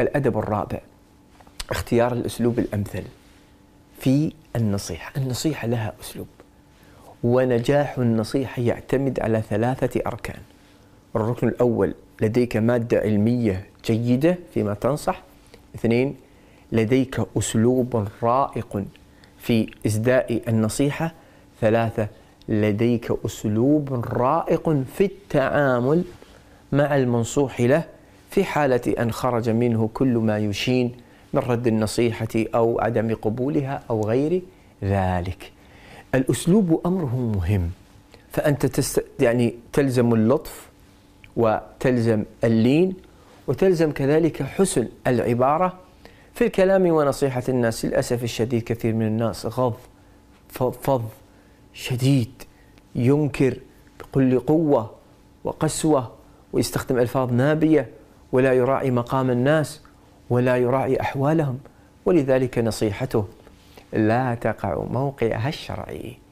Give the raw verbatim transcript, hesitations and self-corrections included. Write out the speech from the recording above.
الأدب الرابع اختيار الأسلوب الأمثل في النصيحة. النصيحة لها أسلوب، ونجاح النصيحة يعتمد على ثلاثة أركان. الركن الأول، لديك مادة علمية جيدة فيما تنصح. اثنين، لديك أسلوب رائق في إسداء النصيحة. ثلاثة، لديك أسلوب رائق في التعامل مع المنصوح له في حالة أن خرج منه كل ما يشين من رد النصيحة أو عدم قبولها أو غير ذلك. الأسلوب أمره مهم، فأنت تست... يعني تلزم اللطف وتلزم اللين وتلزم كذلك حسن العبارة في الكلام ونصيحة الناس. للأسف الشديد كثير من الناس غض فظ شديد، ينكر بكل قوة وقسوة ويستخدم ألفاظ نابية ولا يراعي مقام الناس ولا يراعي أحوالهم، ولذلك نصيحته لا تقع موقعها الشرعي.